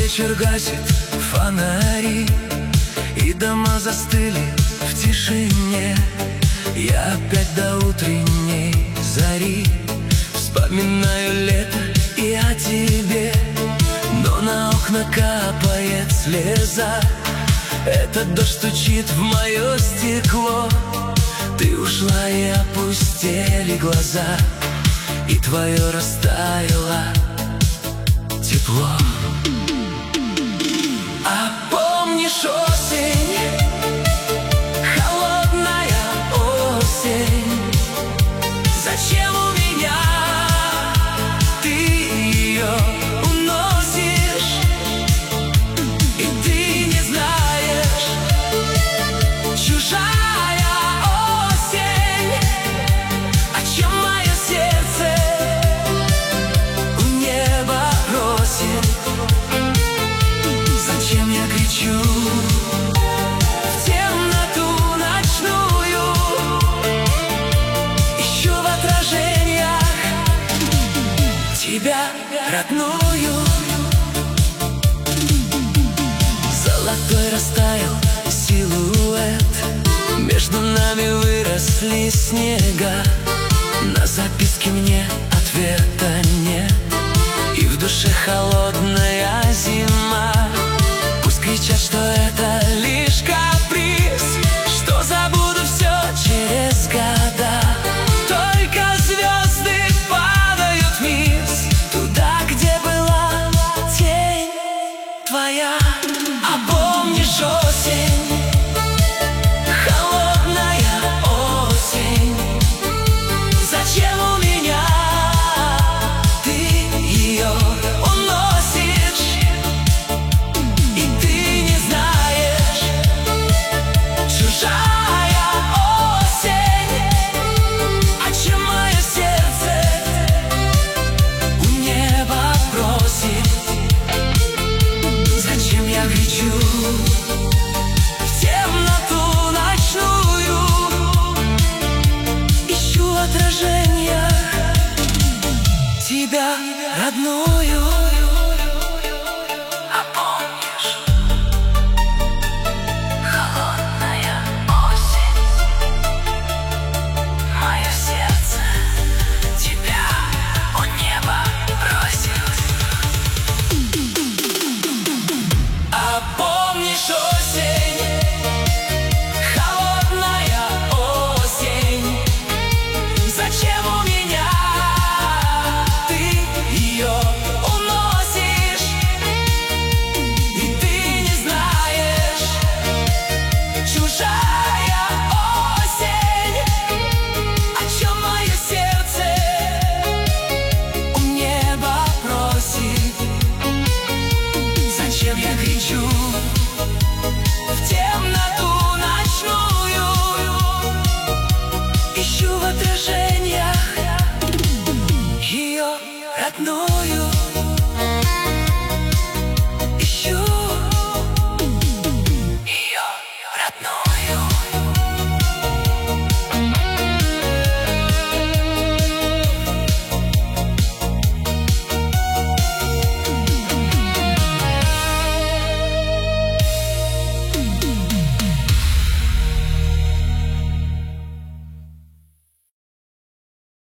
вечер гасит фонари, и дома застыли в тишине. Я опять до утренней зари вспоминаю лето и о тебе. Но на окна капает слеза, этот дождь стучит в мое стекло. Ты ушла и опустели глаза, и твое растаяло тепло. А помнишь осень, холодная осень? Зачем у меня ты ее уносишь? И ты не знаешь, чужая осень, о чем мое сердце у неба просит. Зачем я кричу в темноту ночную, ищу в отражениях тебя родную. Золотой растаял силуэт, между нами выросли снега. На записке мне ответа нет, и в душе холодная зима. Пусть кричат, что это лишь каприз, что забуду все через года. Только звезды падают вниз, туда, где была тень твоя. А помнишь осень, холодная осень? Зачем у меня ты ее уносишь? И ты не знаешь, чужая осень, о чем мое сердце у неба просит. Зачем я кричу в темноту ночную, ищу в отражениях тебя родную. А помнишь, холодная осень, мое сердце тебя у неба просит. А помнишь осень, холодная осень? Зачем у меня ты ее уносишь? И ты не знаешь, чужая осень, о чем мое сердце у неба просит. Зачем я кричу в темноту ночную, ищу в отражениях ее родную.